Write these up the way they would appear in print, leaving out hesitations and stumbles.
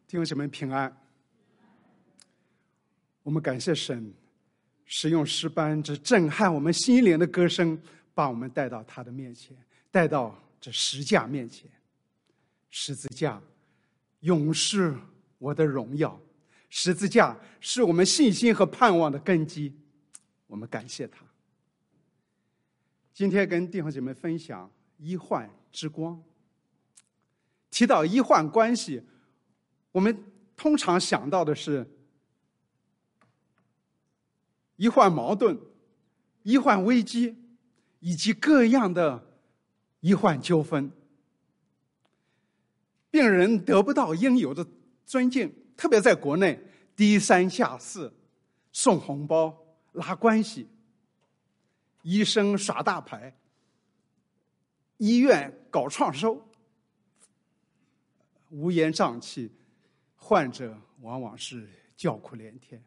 弟兄姐妹平安。我们感谢神，使用诗班这震撼我们心灵的歌声，把我们带到他的面前，带到这十架面前。十字架永是我的荣耀，十字架是我们信心和盼望的根基。我们感谢他。今天跟弟兄姐妹分享医患之光。提到医患关系，我们通常想到的是医患矛盾、医患危机，以及各样的医患纠纷。病人得不到应有的尊敬，特别在国内，低三下四，送红包、拉关系，医生耍大牌，医院搞创收，乌烟瘴气，患者往往是叫苦连天。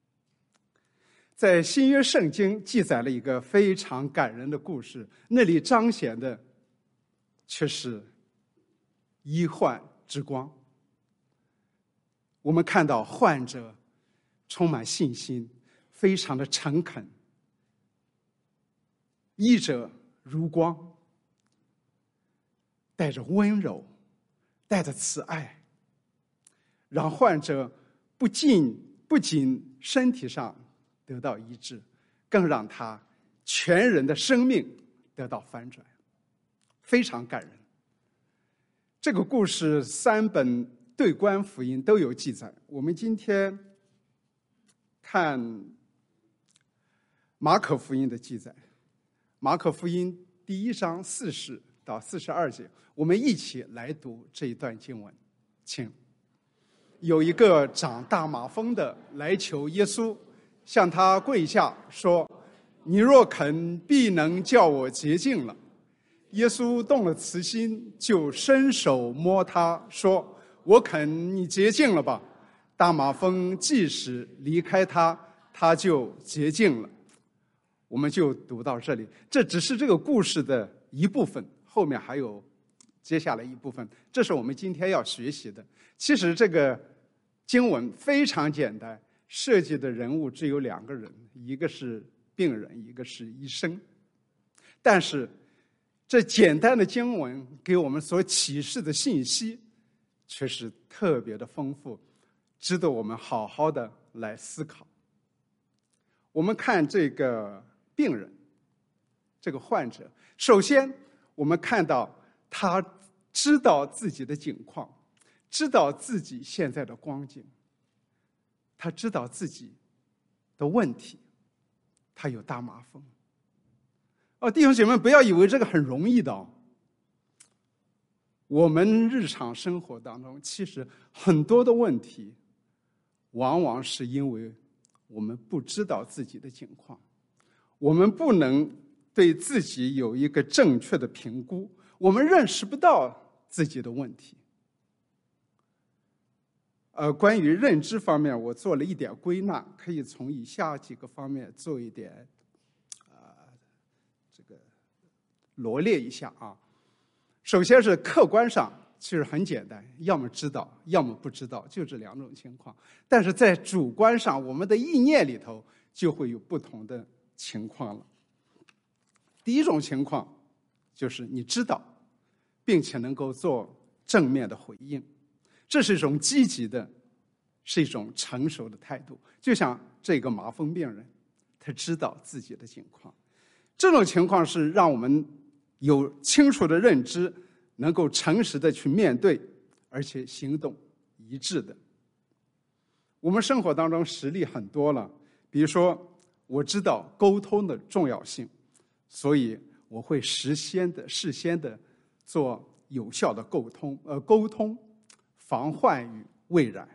在新约圣经记载了一个非常感人的故事，那里彰显的却是医患之光。我们看到患者充满信心，非常的诚恳，医者如光，带着温柔，带着慈爱，让患者不仅身体上得到医治，更让他全人的生命得到翻转，非常感人。这个故事3本对观福音都有记载。我们今天看马可福音的记载，马可福音第1章40到42节，我们一起来读这一段经文。请。有一个长大麻风的来求耶稣，向他跪下说：你若肯，必能叫我洁净了。耶稣动了慈心，就伸手摸他，说：我肯，你洁净了吧。大麻风即使离开他，他就洁净了。我们就读到这里，这只是这个故事的一部分，后面还有接下来一部分，这是我们今天要学习的。其实这个经文非常简单，设计的人物只有2个人，一个是病人，一个是医生。但是这简单的经文给我们所启示的信息却是特别的丰富，值得我们好好的来思考。我们看这个病人，这个患者，首先我们看到他知道自己的境况，知道自己现在的光景，他知道自己的问题，他有大麻风。弟兄姐妹，不要以为这个很容易的哦。我们日常生活当中，其实很多的问题，往往是因为我们不知道自己的境况，我们不能对自己有一个正确的评估，我们认识不到自己的问题。关于认知方面，我做了一点归纳，可以从以下几个方面做一点这个罗列一下啊。首先是客观上，其实很简单，要么知道，要么不知道，就这2种情况。但是在主观上，我们的意念里头就会有不同的情况了。第一种情况就是你知道，并且能够做正面的回应，这是一种积极的，是一种成熟的态度。就像这个麻风病人，他知道自己的境况，这种情况是让我们有清楚的认知，能够诚实的去面对，而且行动一致的。我们生活当中实例很多了，比如说我知道沟通的重要性，所以我会事先的做有效的沟通，防患于未然。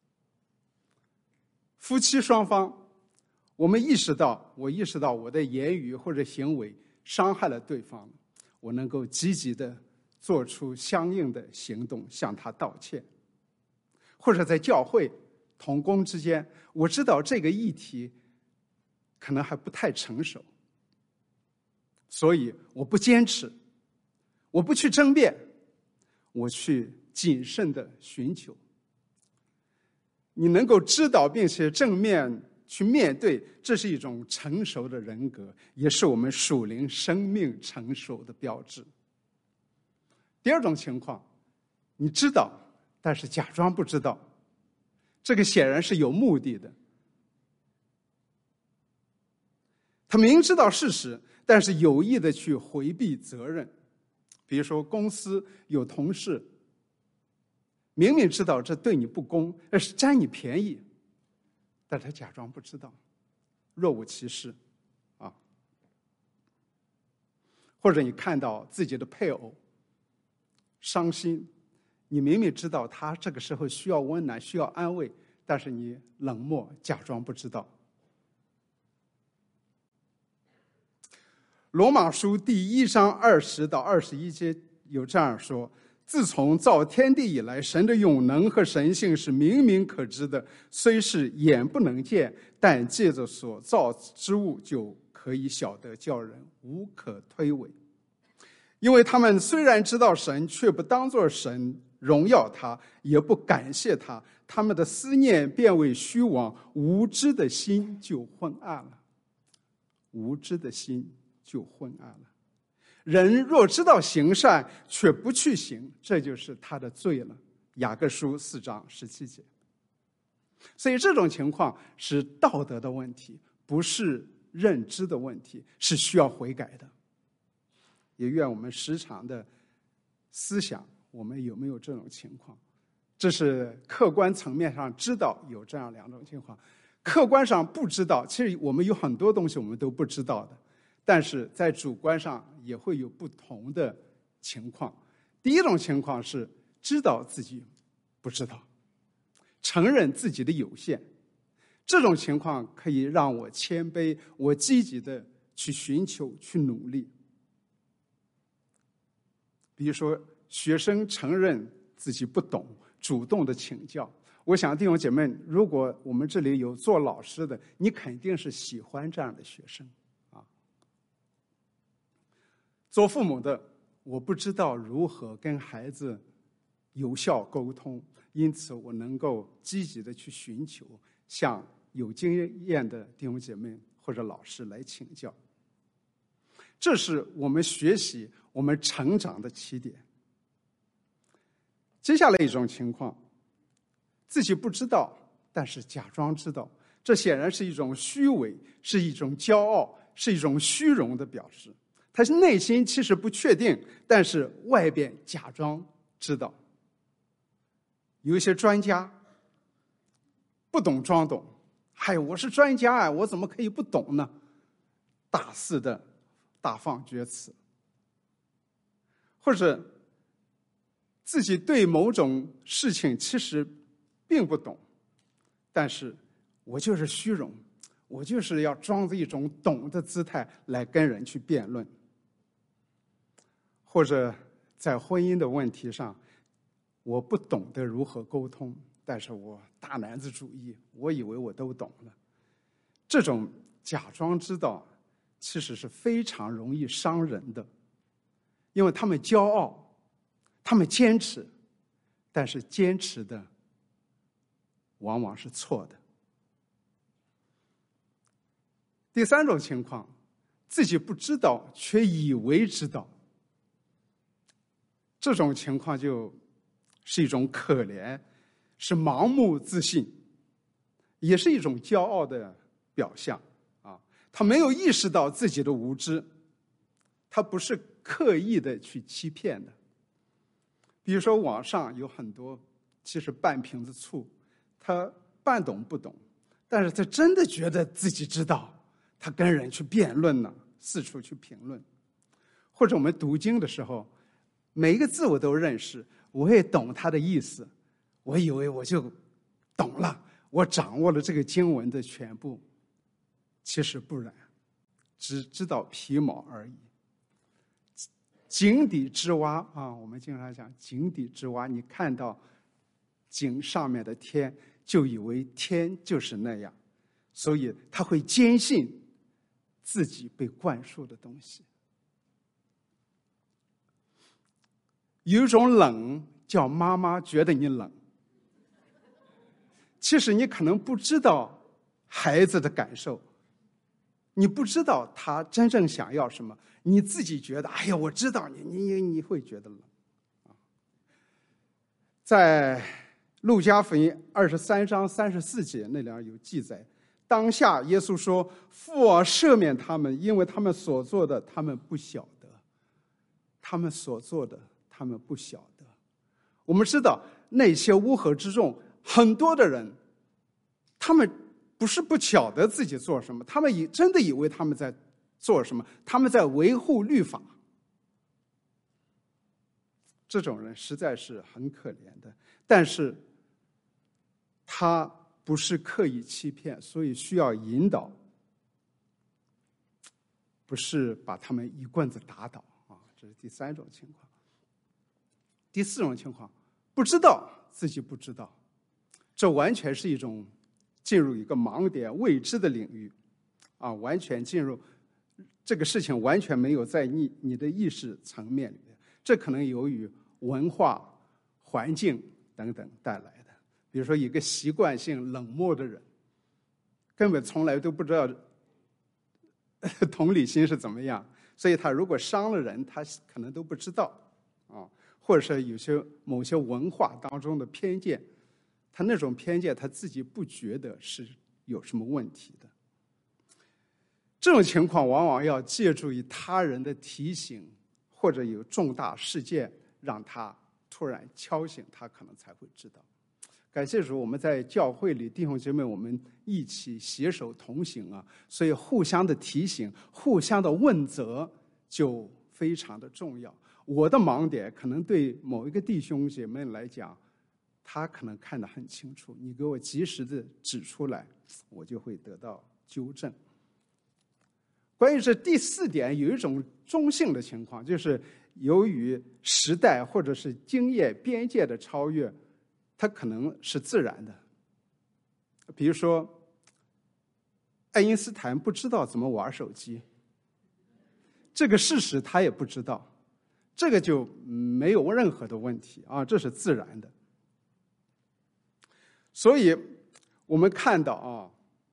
夫妻双方，我意识到我的言语或者行为伤害了对方，我能够积极的做出相应的行动，向他道歉。或者在教会同工之间，我知道这个议题可能还不太成熟，所以我不坚持，我不去争辩，我去谨慎的寻求， 你能够知道并且正面去面对，这是一种成熟的人格，也是我们属灵生命成熟的标志。第二种情况，你知道，但是假装不知道，这个显然是有目的的。他明知道事实，但是有意的去回避责任。比如说，公司有同事明明知道这对你不公，而是占你便宜，但他假装不知道，若无其事啊。或者你看到自己的配偶伤心，你明明知道他这个时候需要温暖，需要安慰，但是你冷漠，假装不知道。罗马书第1章20到21节有这样说：自从造天地以来，神的永能和神性是明明可知的，虽是眼不能见，但借着所造之物就可以晓得，叫人无可推诿。因为他们虽然知道神，却不当作神荣耀他，也不感谢他，他们的思念变为虚妄，无知的心就昏暗了。无知的心就昏暗了。人若知道行善，却不去行，这就是他的罪了。雅各书4章17节。所以这种情况是道德的问题，不是认知的问题，是需要悔改的。也愿我们时常的思想，我们有没有这种情况？这是客观层面上知道有这样2种情况，客观上不知道。其实我们有很多东西我们都不知道的，但是在主观上也会有不同的情况。第一种情况是知道自己不知道，承认自己的有限。这种情况可以让我谦卑，我积极的去寻求，去努力。比如说，学生承认自己不懂，主动的请教。我想弟兄姐妹，如果我们这里有做老师的，你肯定是喜欢这样的学生啊。做父母的，我不知道如何跟孩子有效沟通，因此我能够积极的去寻求，向有经验的弟兄姐妹或者老师来请教。这是我们学习、我们成长的起点。接下来一种情况，自己不知道，但是假装知道，这显然是一种虚伪，是一种骄傲，是一种虚荣的表示。他是内心其实不确定，但是外边假装知道。有一些专家不懂装懂，嗨，我是专家啊，我怎么可以不懂呢？大肆的大放厥词，或者自己对某种事情其实并不懂，但是我就是虚荣，我就是要装着一种懂的姿态来跟人去辩论。或者在婚姻的问题上，我不懂得如何沟通，但是我大男子主义，我以为我都懂了。这种假装知道其实是非常容易伤人的，因为他们骄傲，他们坚持，但是坚持的往往是错的。第3种情况，自己不知道却以为知道，这种情况就是一种可怜，是盲目自信，也是一种骄傲的表象啊。他没有意识到自己的无知，他不是刻意的去欺骗的。比如说网上有很多其实半瓶子醋，他半懂不懂，但是他真的觉得自己知道，他跟人去辩论呢，四处去评论。或者我们读经的时候，每一个字我都认识，我也懂他的意思，我以为我就懂了，我掌握了这个经文的全部。其实不然，只知道皮毛而已。井底之蛙啊，我们经常讲井底之蛙，你看到井上面的天，就以为天就是那样，所以他会坚信自己被灌输的东西。有一种冷叫妈妈觉得你冷， 其实你可能不知道孩子的感受，你不知道他真正想要什么，你自己觉得哎呀我知道你会觉得冷。在路加福音23章34节那里有记载，当下耶稣说，父啊，赦免他们，因为他们所做的他们不晓得，他们所做的他们不晓得。我们知道那些乌合之众，很多的人他们不是不晓得自己做什么，他们真的以为他们在做什么，他们在维护律法。这种人实在是很可怜的，但是他不是刻意欺骗，所以需要引导，不是把他们一棍子打倒啊。这是第三种情况。第四种情况，不知道自己不知道，这完全是一种进入一个盲点未知的领域啊，完全进入这个事情完全没有在你的意识层面里面，这可能由于文化、环境等等带来的。比如说一个习惯性冷漠的人，根本从来都不知道同理心是怎么样，所以他如果伤了人，他可能都不知道啊，或者是某些文化当中的偏见，他那种偏见他自己不觉得是有什么问题的。这种情况往往要借助于他人的提醒，或者有重大事件让他突然敲醒，他可能才会知道。感谢主，我们在教会里弟兄姐妹，我们一起携手同行啊，所以互相的提醒、互相的问责就非常的重要。我的盲点可能对某一个弟兄姐妹来讲，他可能看得很清楚，你给我及时的指出来，我就会得到纠正。关于这第四点，有一种中性的情况，就是由于时代或者是经验边界的超越，它可能是自然的。比如说，爱因斯坦不知道怎么玩手机，这个事实他也不知道，这个就没有任何的问题啊，这是自然的。所以我们看到啊，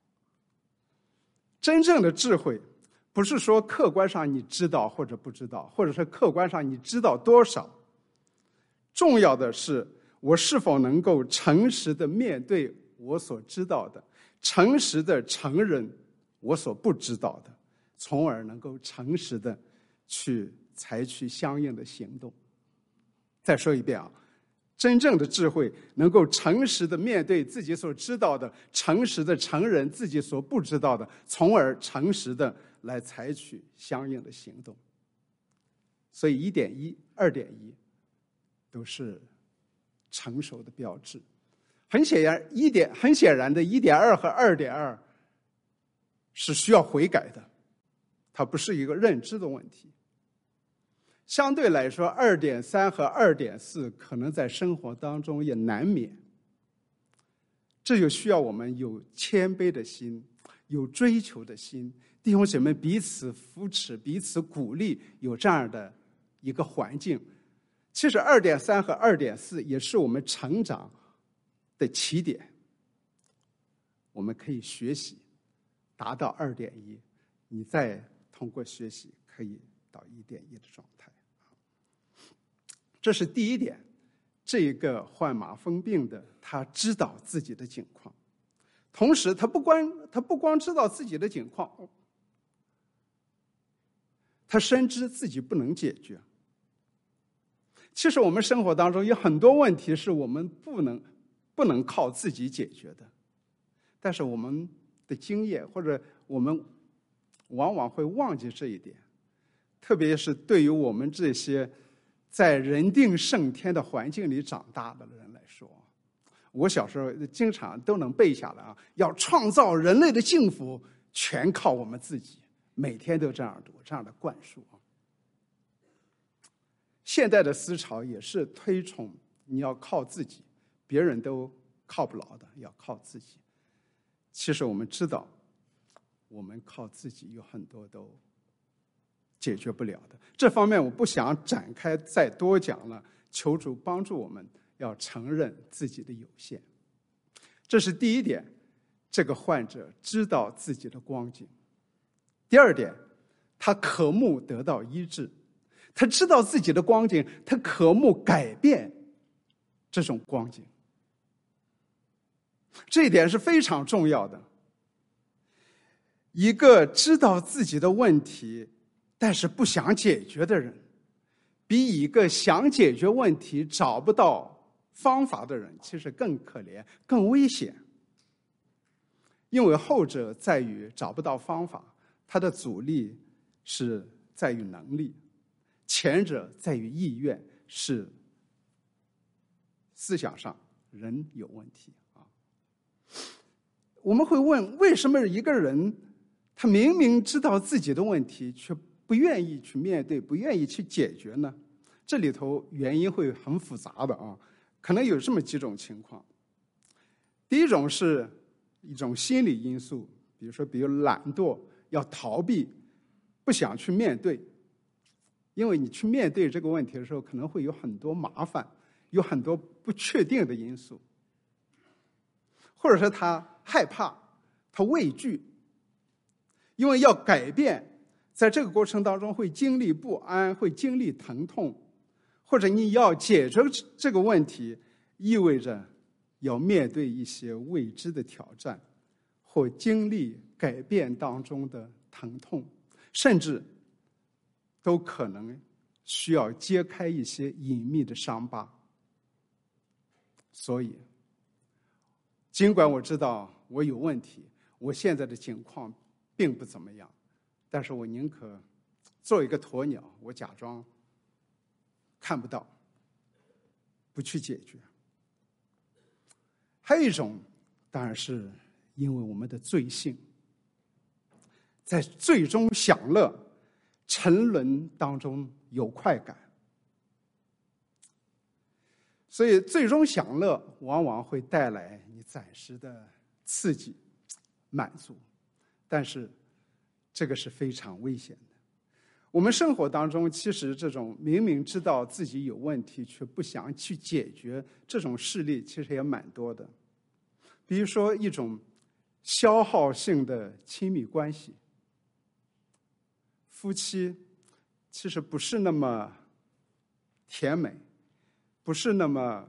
真正的智慧不是说客观上你知道或者不知道，或者是客观上你知道多少，重要的是我是否能够诚实的面对我所知道的，诚实的承认我所不知道的，从而能够诚实的去采取相应的行动。再说一遍啊，真正的智慧能够诚实的面对自己所知道的，诚实的承认自己所不知道的，从而诚实的来采取相应的行动。所以 1.1、2.1 都是成熟的标志。很显然的 1.2 和 2.2 是需要悔改的，它不是一个认知的问题。相对来说 2.3 和 2.4 可能在生活当中也难免，这就需要我们有谦卑的心，有追求的心，弟兄姐妹彼此扶持，彼此鼓励，有这样的一个环境。其实 2.3 和 2.4 也是我们成长的起点，我们可以学习达到 2.1， 你再通过学习可以到 1.1 的状态。这是第一点，这个患麻风病的他知道自己的境况，同时他不光知道自己的境况，他深知自己不能解决。其实我们生活当中有很多问题是我们不能靠自己解决的，但是我们的经验或者我们往往会忘记这一点，特别是对于我们这些在人定胜天的环境里长大的人来说，我小时候经常都能背下来啊，要创造人类的幸福全靠我们自己，每天都这样读，这样的灌输。现代的思潮也是推崇你要靠自己，别人都靠不牢的，要靠自己。其实我们知道，我们靠自己有很多都解决不了的。这方面我不想展开再多讲了，求主帮助我们要承认自己的有限。 这是第一点，这个患者知道自己的光景。第二点，他渴慕得到医治，他知道自己的光景，他渴慕改变这种光景。这一点是非常重要的。一个知道自己的问题，但是不想解决的人，比一个想解决问题找不到方法的人，其实更可怜、更危险。因为后者在于找不到方法，他的阻力是在于能力；前者在于意愿，是思想上人有问题啊。我们会问，为什么一个人他明明知道自己的问题，却不愿意去面对，不愿意去解决呢？这里头原因会很复杂的啊，可能有这么几种情况。第一种是一种心理因素，比如懒惰，要逃避，不想去面对。因为你去面对这个问题的时候，可能会有很多麻烦，有很多不确定的因素，或者是他害怕，他畏惧，因为要改变，在这个过程当中会经历不安，会经历疼痛，或者你要解决这个问题，意味着要面对一些未知的挑战，或经历改变当中的疼痛，甚至都可能需要揭开一些隐秘的伤疤。所以，尽管我知道我有问题，我现在的情况并不怎么样，但是我宁可做一个鸵鸟，我假装看不到，不去解决。还有一种，当然是因为我们的罪性，在最终享乐、沉沦当中有快感，所以最终享乐往往会带来你暂时的刺激、满足，但是这个是非常危险的。我们生活当中，其实这种明明知道自己有问题却不想去解决这种事例，其实也蛮多的。比如说一种消耗性的亲密关系，夫妻其实不是那么甜美，不是那么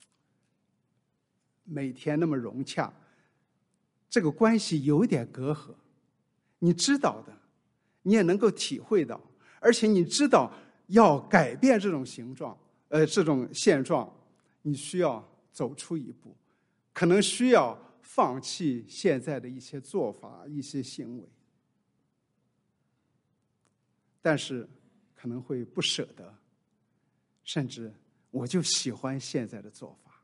每天那么融洽，这个关系有一点隔阂，你知道的，你也能够体会到，而且你知道要改变这种这种现状，你需要走出一步，可能需要放弃现在的一些做法、一些行为，但是可能会不舍得，甚至我就喜欢现在的做法。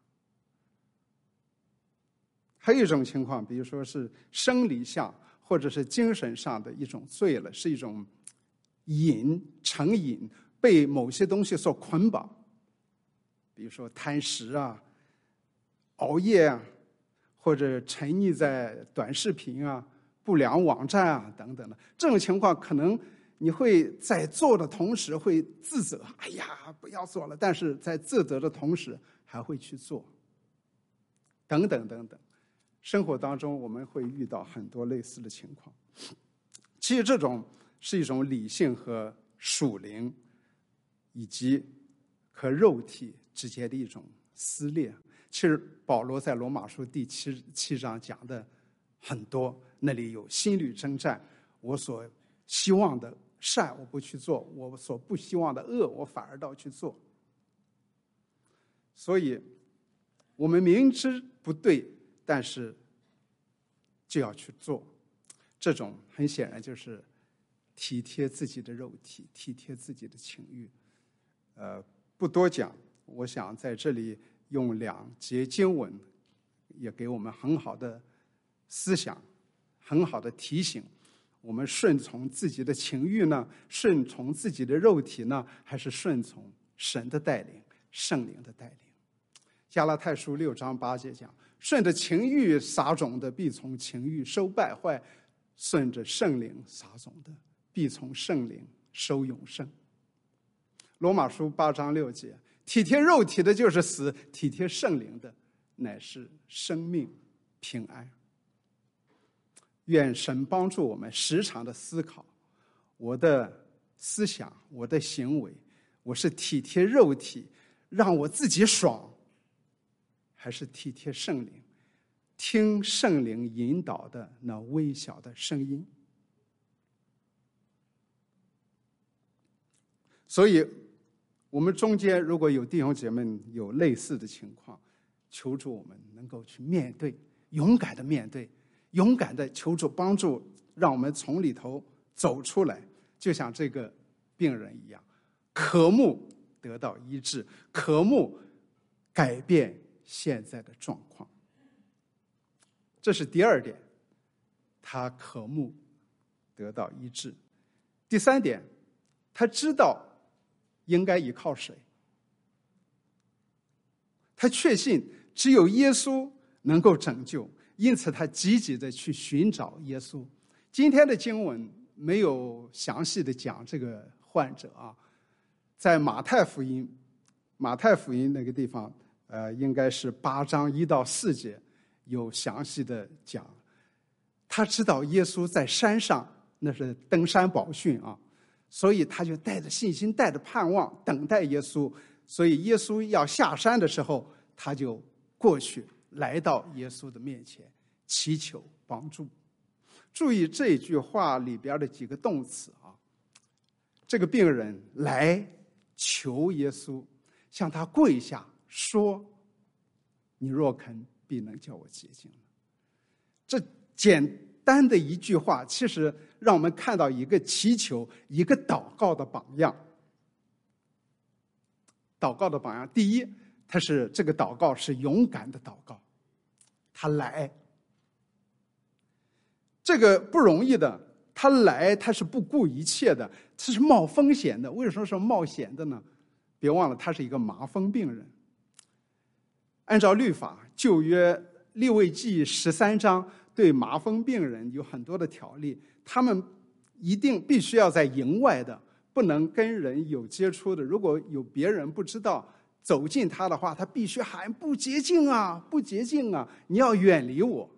还有一种情况，比如说是生理上或者是精神上的一种罪了，是一种成瘾，被某些东西所捆绑，比如说贪食啊、熬夜啊，或者沉溺在短视频啊、不良网站啊等等的。这种情况可能你会在做的同时会自责，哎呀，不要做了，但是在自责的同时还会去做，等等等等。生活当中我们会遇到很多类似的情况。其实这种是一种理性和属灵以及和肉体之间的一种撕裂。其实保罗在罗马书第七章讲的很多，那里有心理征战，我所希望的善我不去做，我所不希望的恶我反而倒去做。所以我们明知不对，但是就要去做，这种很显然就是体贴自己的肉体，体贴自己的情欲。不多讲，我想在这里用2节经文也给我们很好的思想，很好的提醒，我们顺从自己的情欲呢，顺从自己的肉体呢，还是顺从神的带领，圣灵的带领。加拉太书6章8节讲，顺着情欲撒种的必从情欲收败坏，顺着圣灵撒种的必从圣灵收永生。罗马书8章6节，体贴肉体的就是死，体贴圣灵的乃是生命。 平安。愿神帮助我们时常的思考，我的思想，我的行为，我是体贴肉体让我自己爽，还是体贴圣灵，听圣灵引导的那微小的声音。所以我们中间如果有弟兄姐妹有类似的情况，求主我们能够去面对，勇敢的面对，勇敢的求主帮助，让我们从里头走出来，就像这个病人一样，渴慕得到医治，渴慕改变现在的状况。这是第二点，他渴慕得到医治。第三点，他知道应该依靠谁，他确信只有耶稣能够拯救，因此他积极的去寻找耶稣。今天的经文没有详细的讲这个患者啊，在马太福音那个地方，应该是8章1到4节有详细的讲。他知道耶稣在山上，那是登山宝训啊，所以他就带着信心，带着盼望等待耶稣。所以耶稣要下山的时候，他就过去来到耶稣的面前祈求帮助。注意这句话里边的几个动词啊，这个病人来求耶稣，向他跪下说：“你若肯，必能叫我洁净。”这简单的一句话，其实让我们看到一个祈求、一个祷告的榜样。祷告的榜样，第一，这个祷告是勇敢的祷告，他来，这个不容易的，他来，他是不顾一切的，他是冒风险的。为什么说冒险的呢？别忘了，他是一个麻风病人。按照律法，旧约利未记13章对麻风病人有很多的条例，他们必须要在营外的，不能跟人有接触的。如果有别人不知道走近他的话，他必须喊：“不洁净啊，不洁净啊，你要远离我。”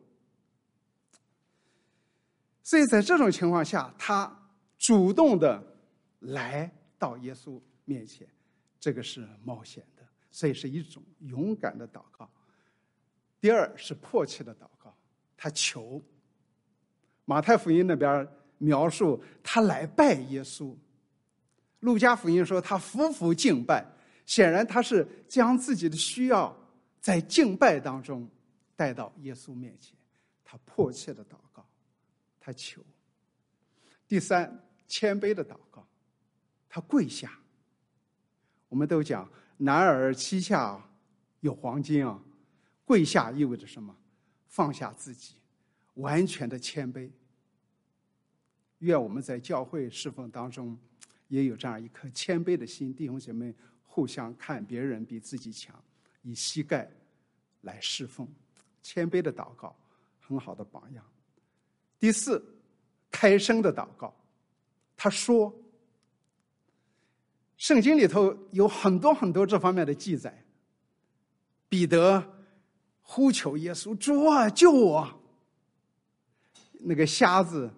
所以在这种情况下，他主动的来到耶稣面前，这个是冒险的，所以是一种勇敢的祷告。第二是迫切的祷告，他求。马太福音那边描述他来拜耶稣，路加福音说他夫妇敬拜，显然他是将自己的需要在敬拜当中带到耶稣面前，他迫切的祷告，他求。第三，谦卑的祷告，他跪下。我们都讲男儿膝下有黄金啊，跪下意味着什么？放下自己，完全的谦卑。愿我们在教会侍奉当中也有这样一颗谦卑的心，弟兄姐妹互相看别人比自己强，以膝盖来侍奉。谦卑的祷告，很好的榜样。第四，开声的祷告，他说，圣经里头有很多很多这方面的记载。彼得呼求耶稣：“主啊，救我！”那个瞎子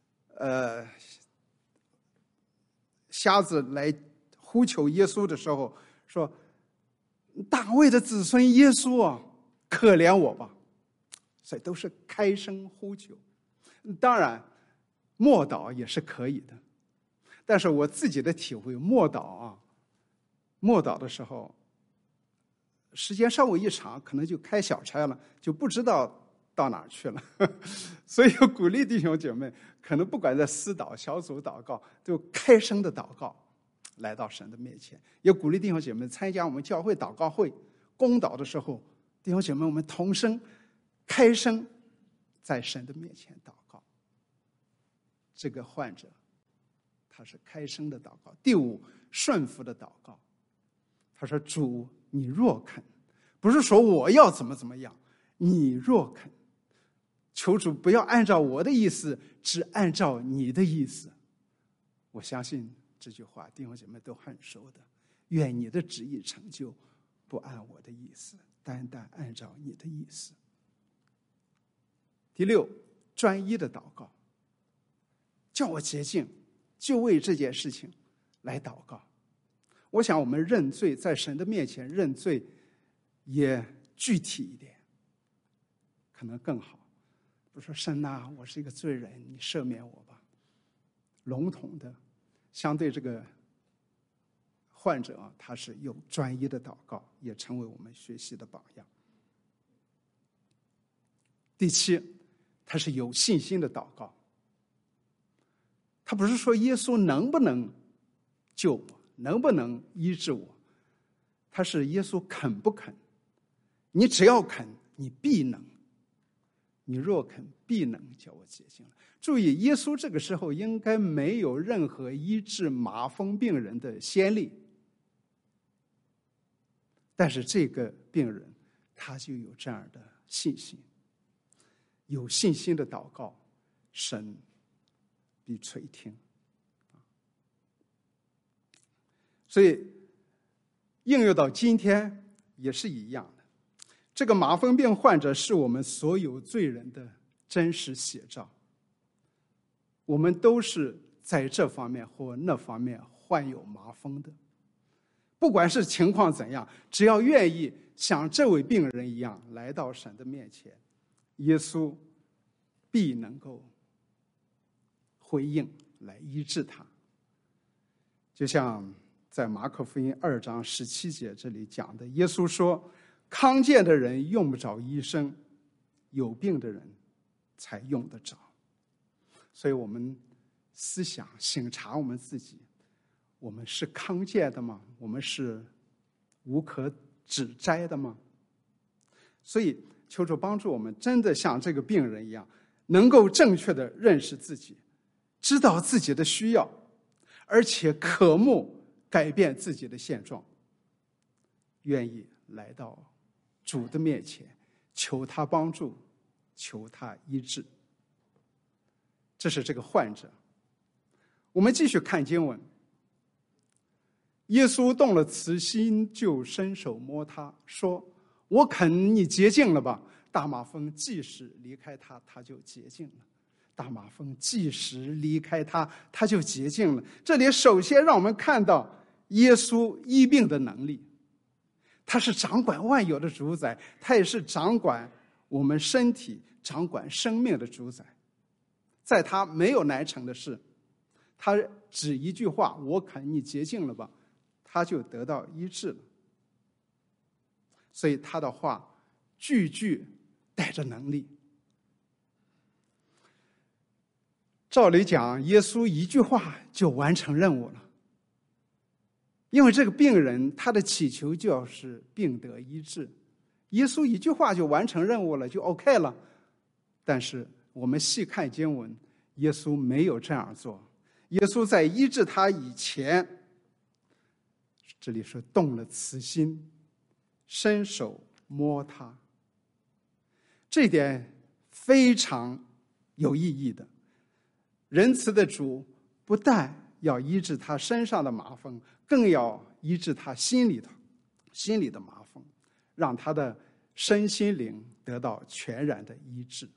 来呼求耶稣的时候说：“大卫的子孙耶稣啊，可怜我吧！”所以都是开声呼求。当然默祷也是可以的，但是我自己的体会，默祷的时候时间稍微一长，可能就开小差了，就不知道到哪儿去了。所以鼓励弟兄姐妹，可能不管在私祷、小组祷告，都开声的祷告来到神的面前。也鼓励弟兄姐妹参加我们教会祷告会公祷的时候，弟兄姐妹我们同声开声在神的面前祷告。这个患者他是开声的祷告。第五，顺服的祷告。他说：“主，你若肯，不是说我要怎么样，你若肯，求主不要按照我的意思，只按照你的意思。”我相信这句话弟兄姐妹都很熟的。愿你的旨意成就，不按我的意思，单单按照你的意思。 第六，专一的祷告，叫我洁净，就为这件事情来祷告。我想我们认罪，在神的面前认罪也具体一点，可能更好。不说神啊，我是一个罪人，你赦免我吧。笼统的，相对这个患者啊，他是有专一的祷告，也成为我们学习的榜样。第七，他是有信心的祷告。他不是说耶稣能不能救我，能不能医治我，他是耶稣肯不肯。你只要肯，你必能；你若肯，必能叫我洁净了。注意，耶稣这个时候应该没有任何医治麻风病人的先例，但是这个病人他就有这样的信心。有信心的祷告，神必垂听。所以应用到今天也是一样的。这个麻风病患者是我们所有罪人的真实写照，我们都是在这方面或那方面患有麻风的。不管是情况怎样，只要愿意像这位病人一样来到神的面前，耶稣必能够回应来医治他。就像在马可福音2章17节这里讲的，耶稣说，康健的人用不着医生，有病的人才用得着。所以我们思想省察我们自己，我们是康健的吗？我们是无可指摘的吗？所以求主帮助我们，真的像这个病人一样，能够正确的认识自己，知道自己的需要，而且渴慕改变自己的现状，愿意来到主的面前，求他帮助，求他医治。这是这个患者。我们继续看经文，耶稣动了慈心，就伸手摸他，说，我肯你洁净了吧。大麻风即使离开他，他就洁净了。大麻风即使离开他，他就洁净了。这里首先让我们看到耶稣医病的能力，他是掌管万有的主宰，他也是掌管我们身体、掌管生命的主宰。在他没有难成的事，他只一句话，我肯你洁净了吧，他就得到医治了。所以他的话句句带着能力。照理讲，耶稣一句话就完成任务了，因为这个病人他的祈求就是病得医治，耶稣一句话就完成任务了，就 OK 了。但是我们细看经文，耶稣没有这样做。耶稣在医治他以前，这里说动了慈心，伸手摸他，这一点非常有意义的。仁慈的主不但要医治他身上的麻风，更要医治他心里的麻风，让他的身心灵得到全然的医治。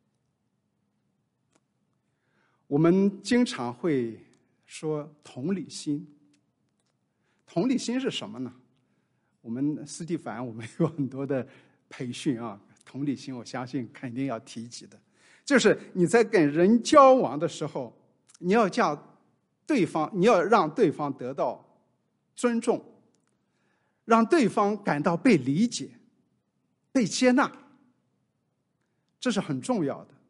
我们经常会说同理心，同理心是什么呢？我们斯蒂凡，我们有很多的培训啊，同理心我相信肯定要提及的，就是你在跟人交往的时候，你要让对方得到尊重，让对方感到被理解、被接纳，这是很重要的。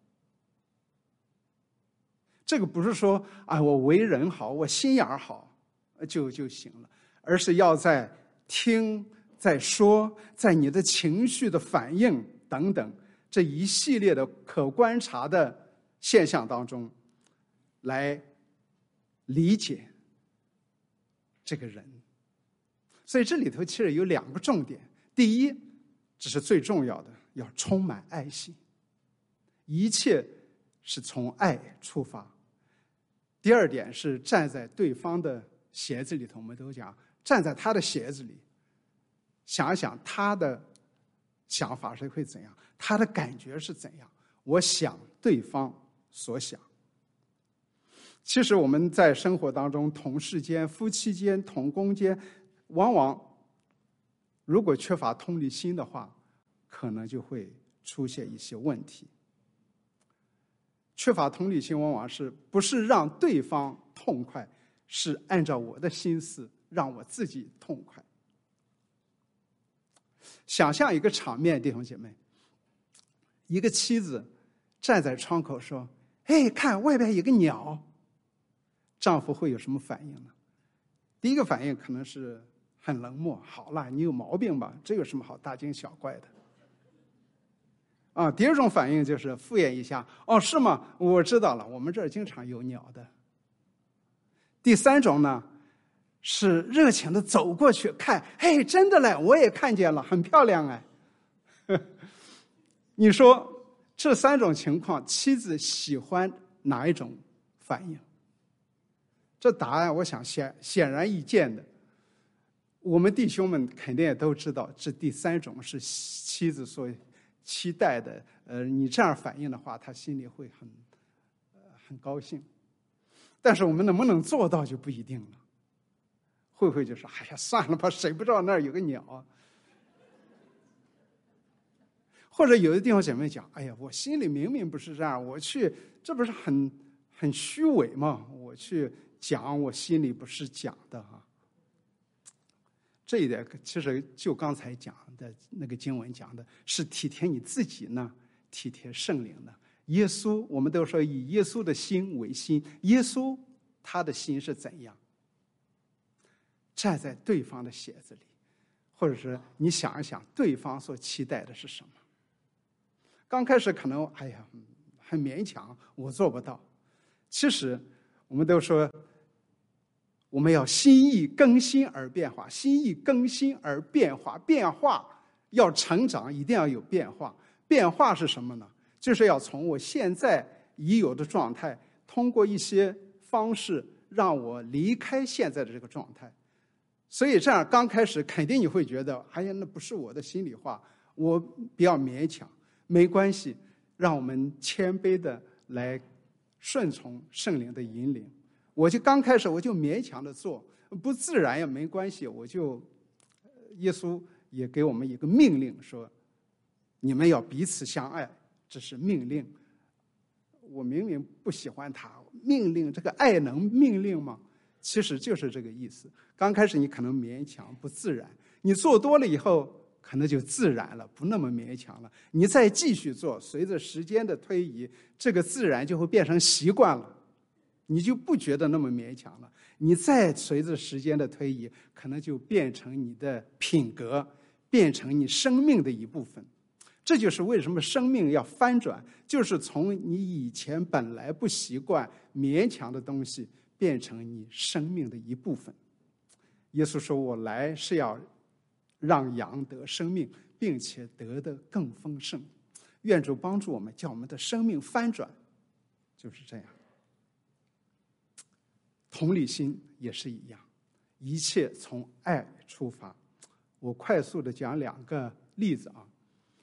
这个不是说我为人好，我心眼好就行了，而是要在听、在说、在你的情绪的反应等等这一系列的可观察的现象当中，来理解这个人。所以这里头其实有2个重点：第一，这是最重要的，要充满爱心，一切是从爱出发。第二点是站在对方的鞋子里头，我们都讲站在他的鞋子里，想一想他的想法是会怎样，他的感觉是怎样， 我想对方所想。其实我们在生活当中，同事间、夫妻间、同工间，往往如果缺乏同理心的话，可能就会出现一些问题。缺乏同理心往往不是让对方痛快，是按照我的心思让我自己痛快。想象一个场面，弟兄姐妹，一个妻子站在窗口说：“哎，看外边有个鸟。”丈夫会有什么反应呢？第一个反应可能是很冷漠，好了，你有毛病吧，这有什么好大惊小怪的？第二种反应就是敷衍一下，哦，是吗？我知道了，我们这儿经常有鸟的。第三种呢，是热情的走过去看，嘿，真的嘞，我也看见了，很漂亮哎。你说这三种情况，妻子喜欢哪一种反应？这答案我想显然易见的，我们弟兄们肯定也都知道，这第三种是妻子所期待的。你这样反应的话，他心里会很高兴。但是我们能不能做到就不一定了。会不会就说：“哎呀，算了吧，谁不知道那儿有个鸟啊？”或者有的弟兄姐妹讲：“哎呀，我心里明明不是这样，我去，这不是很虚伪吗？我去讲，我心里不是讲的啊。”这一点其实就刚才讲的那个经文讲的是体贴你自己呢，体贴圣灵呢。耶稣，我们都说以耶稣的心为心，耶稣他的心是怎样？站在对方的鞋子里，或者是你想一想对方所期待的是什么。刚开始可能哎呀很勉强，我做不到。其实我们都说我们要心意更新而变化，心意更新而变化，变化要成长，一定要有变化。变化是什么呢？就是要从我现在已有的状态，通过一些方式让我离开现在的这个状态。所以这样刚开始肯定你会觉得，哎呀，那不是我的心里话，我比较勉强。没关系，让我们谦卑的来顺从圣灵的引领。我就刚开始我就勉强的做，不自然也没关系。耶稣也给我们一个命令，说你们要彼此相爱，这是命令。我明明不喜欢他，命令这个爱能命令吗？其实就是这个意思。刚开始你可能勉强不自然，你做多了以后可能就自然了，不那么勉强了。你再继续做，随着时间的推移，这个自然就会变成习惯了，你就不觉得那么勉强了。你再随着时间的推移，可能就变成你的品格，变成你生命的一部分。这就是为什么生命要翻转，就是从你以前本来不习惯勉强的东西变成你生命的一部分。耶稣说，我来是要让羊得生命，并且得的更丰盛。愿主帮助我们，叫我们的生命翻转，就是这样。同理心也是一样，一切从爱出发。我快速的讲两个例子啊。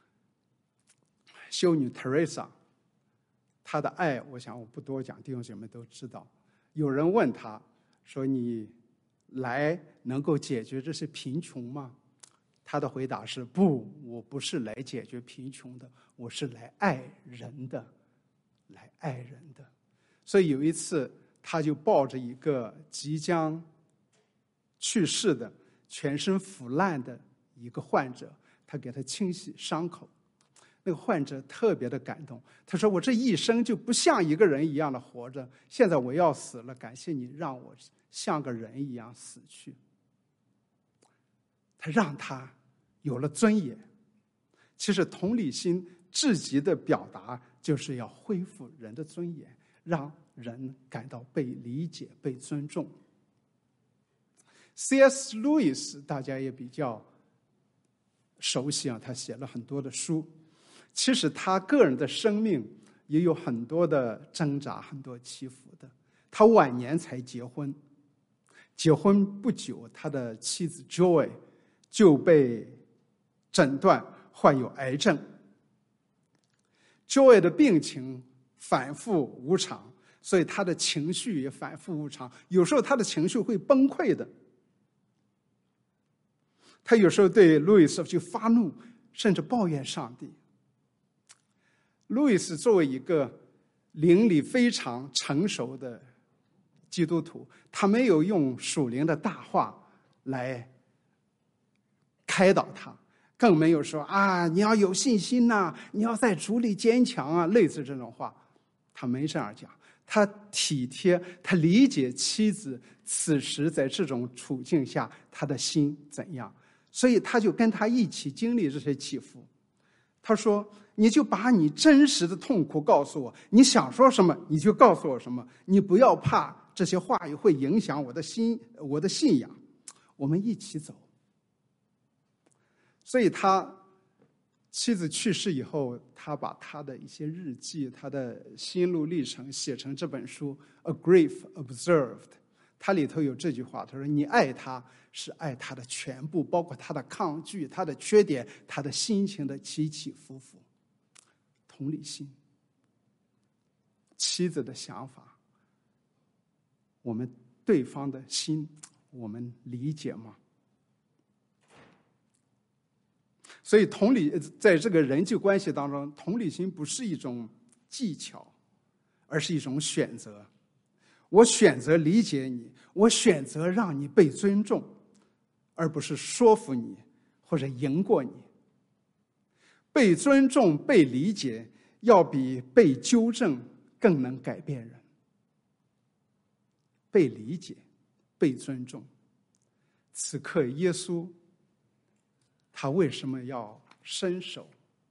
修女 Teresa， 她的爱，我想我不多讲，弟兄姐妹都知道。有人问她说：“你来能够解决这些贫穷吗？”她的回答是：“不，我不是来解决贫穷的，我是来爱人的，来爱人的。”所以有一次，她就抱着一个即将去世的、全身腐烂的一个患者，她给他清洗伤口。那个患者特别的感动，他说：“我这一生就不像一个人一样的活着，现在我要死了，感谢你让我像个人一样死去。”他让他有了尊严。其实同理心至极的表达，就是要恢复人的尊严，让人感到被理解、被尊重。C.S. Lewis 大家也比较熟悉啊，他写了很多的书。其实他个人的生命也有很多的挣扎，很多起伏的。他晚年才结婚，结婚不久，他的妻子 Joy 就被诊断患有癌症。 Joy 的病情反复无常，所以他的情绪也反复无常，有时候他的情绪会崩溃的。他有时候对路易斯就发怒，甚至抱怨上帝。路易斯作为一个灵里非常成熟的基督徒，他没有用属灵的大话来开导他，更没有说你要有信心呐，你要在主里坚强啊，类似这种话，他没这样讲。他体贴，他理解妻子此时在这种处境下他的心怎样，所以他就跟他一起经历这些起伏。他说，你就把你真实的痛苦告诉我，你想说什么你就告诉我什么，你不要怕这些话语会影响我的心，我的信仰，我们一起走。所以他妻子去世以后，他把他的一些日记，他的心路历程写成这本书《A Grief Observed》。它里头有这句话，他说，你爱他是爱他的全部，包括他的抗拒，他的缺点，他的心情的起起伏伏。同理心，妻子的想法，我们对方的心，我们理解吗？所以同理，在这个人际关系当中，同理心不是一种技巧，而是一种选择。我选择理解你，我选择让你被尊重，而不是说服你或者赢过你。被尊重、被理解，要比被纠正更能改变人。被理解，被尊重。此刻耶稣他为什么要伸手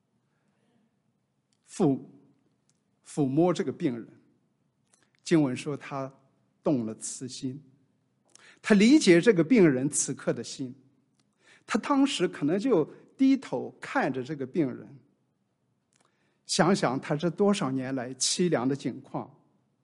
抚摸这个病人？经文说他动了慈心，他理解这个病人此刻的心，他当时可能就低头看着这个病人，想想他这多少年来凄凉的境况，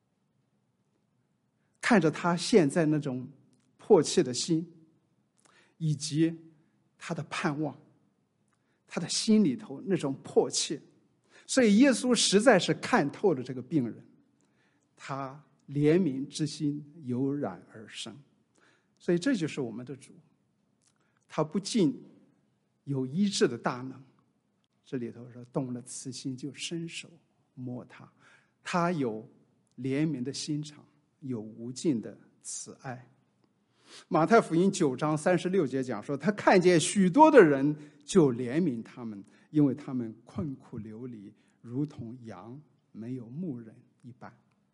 看着他现在那种迫切的心，以及他的盼望，他的心里头那种迫切，所以耶稣实在是看透了这个病人，他怜悯之心油然而生。所以这就是我们的主，他不仅有医治的大能，这里头说动了慈心就伸手摸他，他有怜悯的心肠，有无尽的慈爱。马太福音9章36节讲说，他看见许多的人就怜悯他们，因为他们困苦流离，如同羊没有牧人一般。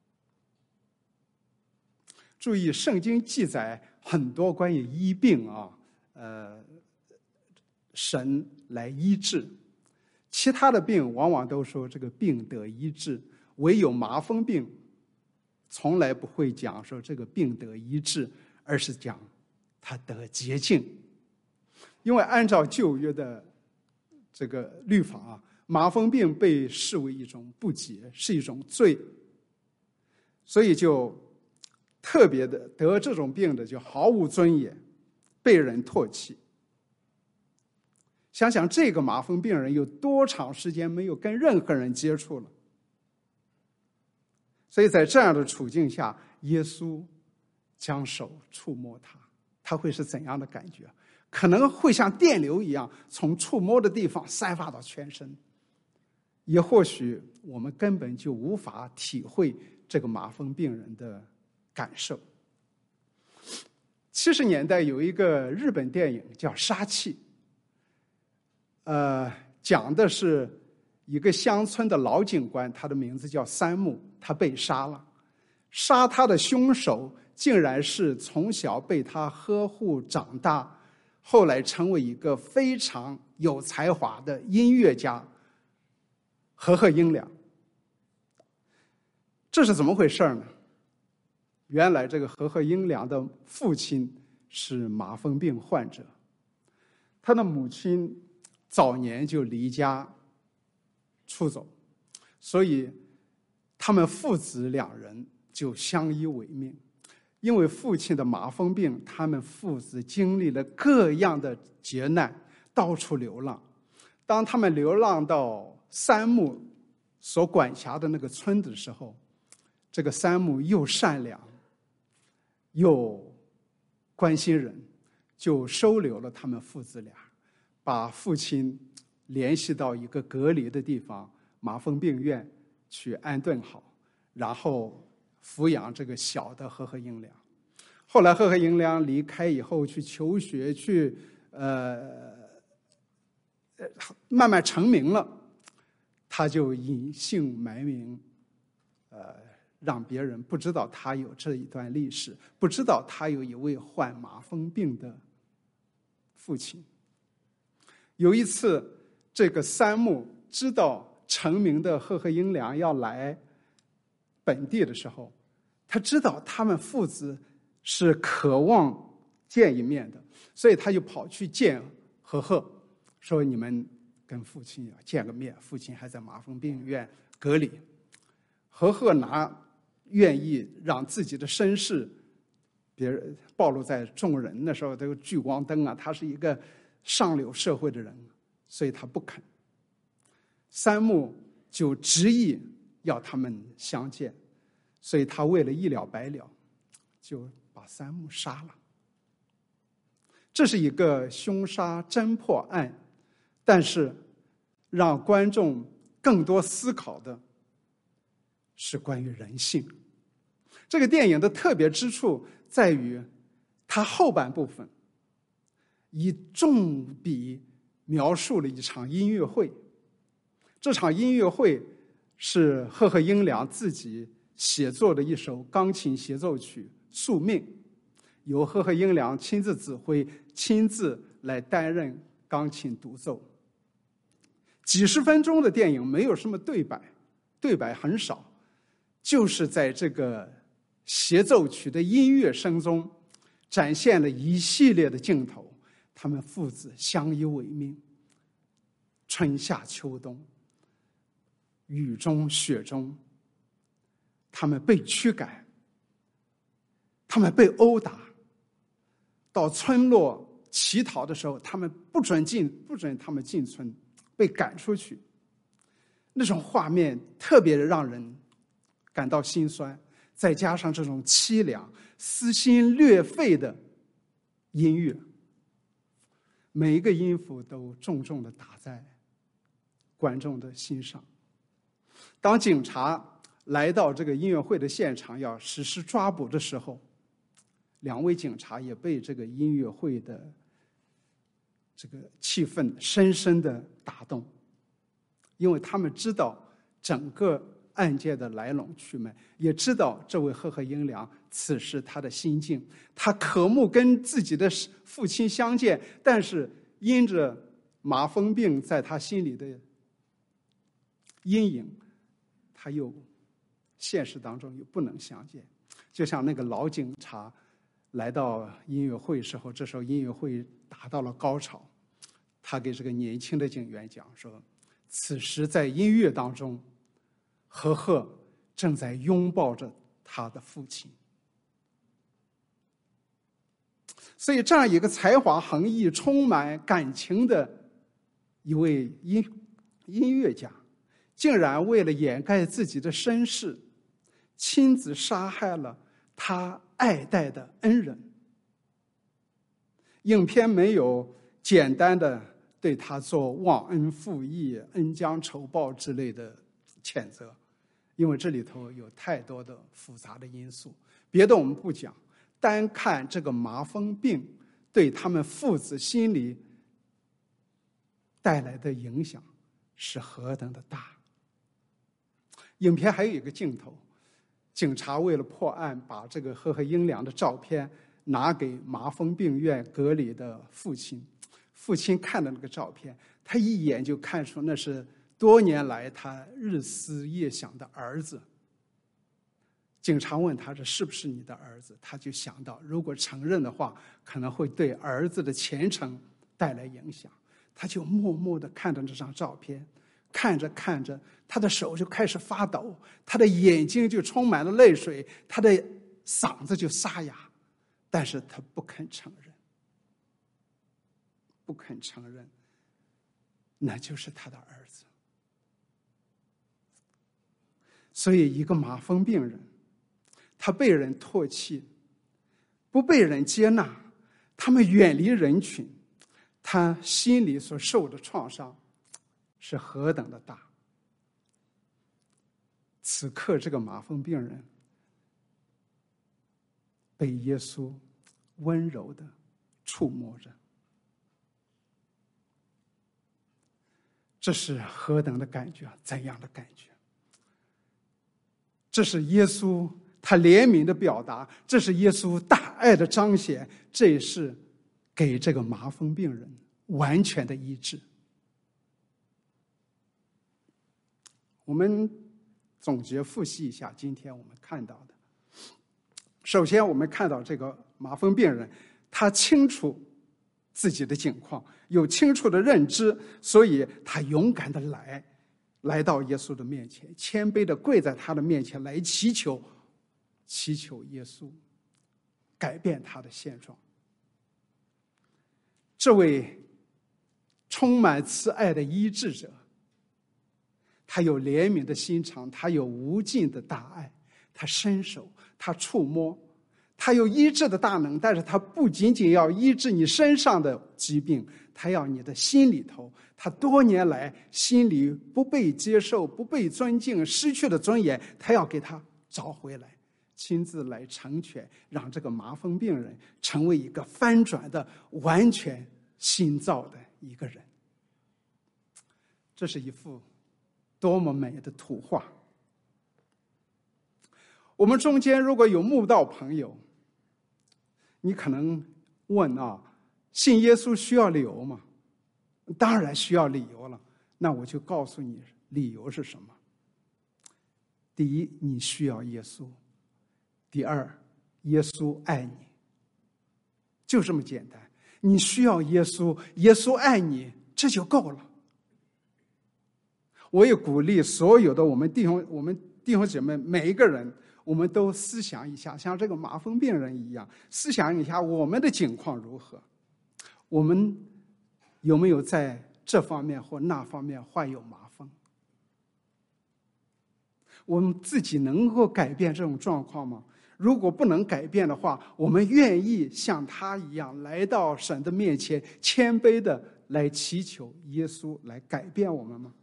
注意，圣经记载很多关于医病神来医治，其他的病往往都说这个病得医治，唯有麻风病从来不会讲说这个病得医治，而是讲它得洁净。因为按照旧约的这个律法麻风病被视为一种不洁，是一种罪，所以就特别的得这种病的就毫无尊严，被人唾弃。想想这个麻风病人有多长时间没有跟任何人接触了，所以在这样的处境下，耶稣将手触摸他，他会是怎样的感觉？可能会像电流一样从触摸的地方散发到全身，也或许我们根本就无法体会这个麻风病人的感受。70年代有一个日本电影叫《杀气》，讲的是一个乡村的老警官，他的名字叫三木，他被杀了。杀他的凶手竟然是从小被他呵护长大，后来成为一个非常有才华的音乐家和贺英良。这是怎么回事呢？原来这个和贺英良的父亲是麻风病患者，他的母亲早年就离家出走，所以他们父子2人就相依为命。因为父亲的麻风病，他们父子经历了各样的劫难，到处流浪。当他们流浪到三木所管辖的那个村的时候，这个三木又善良又关心人，就收留了他们父子俩，把父亲联系到一个隔离的地方麻风病院去安顿好，然后抚养这个小的赫赫英良。后来赫赫英良离开以后去求学，去慢慢成名了，他就隐姓埋名，让别人不知道他有这一段历史，不知道他有一位患麻风病的父亲。有一次，这个三木知道成名的赫赫英良要来本地的时候，他知道他们父子是渴望见一面的，所以他就跑去见赫赫，说你们跟父亲要见个面，父亲还在麻风病院隔离。赫赫愿意让自己的身世别人暴露在众人，那时候都有聚光灯啊，他是一个上流社会的人，所以他不肯。三木就执意要他们相见，所以他为了一了百了，就把三木杀了。这是一个凶杀侦破案，但是让观众更多思考的是关于人性。这个电影的特别之处在于，它后半部分以重笔描述了一场音乐会。这场音乐会是赫赫英良自己写作的一首钢琴协奏曲《宿命》，由赫赫英良亲自指挥，亲自来担任钢琴独奏。几十分钟的电影没有什么对白，对白很少，就是在这个协奏曲的音乐声中展现了一系列的镜头，他们父子相依为命，春夏秋冬，雨中雪中，他们被驱赶，他们被殴打，到村落乞讨的时候，他们不准他们进村，被赶出去。那种画面特别的让人感到心酸，再加上这种凄凉、撕心裂肺的音乐，每一个音符都重重地打在观众的心上。当警察来到这个音乐会的现场要实施抓捕的时候，两位警察也被这个音乐会的这个气氛深深地打动，因为他们知道整个案件的来龙去脉，也知道这位赫赫英良此时他的心境，他渴慕跟自己的父亲相见，但是因着麻风病在他心里的阴影，他又现实当中又不能相见。就像那个老警察来到音乐会时候，这时候音乐会达到了高潮，他给这个年轻的警员讲说，此时在音乐当中，赫赫正在拥抱着他的父亲。所以这样一个才华横溢、充满感情的一位音乐家，竟然为了掩盖自己的身世，亲自杀害了他爱戴的恩人。影片没有简单的对他做忘恩负义、恩将仇报之类的谴责，因为这里头有太多的复杂的因素。别的我们不讲，单看这个麻风病对他们父子心里带来的影响是何等的大。影片还有一个镜头，警察为了破案，把这个赫赫英良的照片拿给麻风病院隔离的父亲。父亲看了那个照片，他一眼就看出那是多年来他日思夜想的儿子。警察问他这是不是你的儿子，他就想到如果承认的话，可能会对儿子的前程带来影响。他就默默地看着这张照片，看着看着，他的手就开始发抖，他的眼睛就充满了泪水，他的嗓子就沙哑，但是他不肯承认，不肯承认那就是他的儿子。 所以一个麻风病人，他被人唾弃，不被人接纳，他们远离人群，他心里所受的创伤是何等的大。此刻这个麻风病人被耶稣温柔地触摸着，这是何等的感觉，怎样的感觉？这是耶稣他怜悯的表达，这是耶稣大爱的彰显，这也是给这个麻风病人完全的医治。我们总结复习一下今天我们看到的。首先我们看到这个麻风病人，他清楚自己的境况，有清楚的认知，所以他勇敢的来到耶稣的面前，谦卑的跪在他的面前来祈求耶稣改变他的现状。这位充满慈爱的医治者，他有怜悯的心肠，他有无尽的大爱，他伸手，他触摸，他有医治的大能，但是他不仅仅要医治你身上的疾病，他要你的心里头，他多年来心里不被接受，不被尊敬，失去了尊严，他要给他找回来，亲自来成全，让这个麻风病人成为一个翻转的完全新造的一个人。这是一幅多么美的图画。我们中间如果有慕道朋友，你可能问信耶稣需要理由吗？当然需要理由了。那我就告诉你理由是什么。第一，你需要耶稣；第二，耶稣爱你，就这么简单。你需要耶稣，耶稣爱你，这就够了。我也鼓励所有的我们弟兄姐妹，每一个人，我们都思想一下，像这个麻风病人一样，思想一下我们的境况如何，我们有没有在这方面或那方面患有麻风？我们自己能够改变这种状况吗？如果不能改变的话，我们愿意像他一样来到神的面前，谦卑的来祈求耶稣来改变我们吗？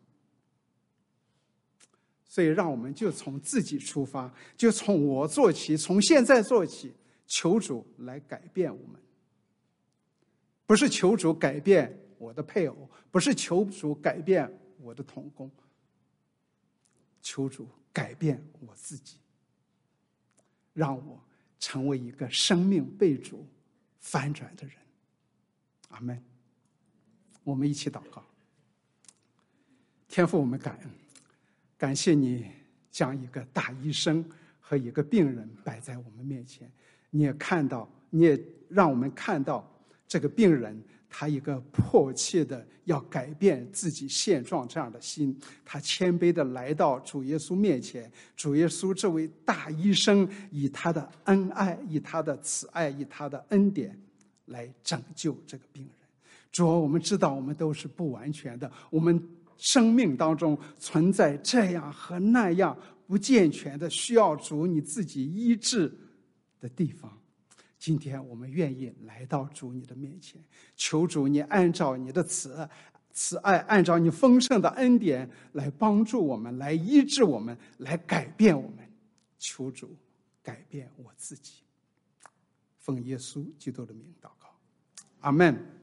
所以让我们就从自己出发，就从我做起，从现在做起，求主来改变我们。不是求主改变我的配偶，不是求主改变我的同工，求主改变我自己，让我成为一个生命被主翻转的人。阿们。我们一起祷告。天父，我们感恩，感谢你将一个大医生和一个病人摆在我们面前，你也让我们看到这个病人他一个迫切的要改变自己现状这样的心，他谦卑的来到主耶稣面前，主耶稣这位大医生以他的恩爱，以他的慈爱，以他的恩典来拯救这个病人。主啊，我们知道我们都是不完全的，我们生命当中存在这样和那样不健全的需要主你自己医治的地方。今天我们愿意来到主你的面前，求主你按照你的慈爱，按照你丰盛的恩典来帮助我们，来医治我们，来改变我们。求主改变我自己，奉耶稣基督的名祷告，阿们。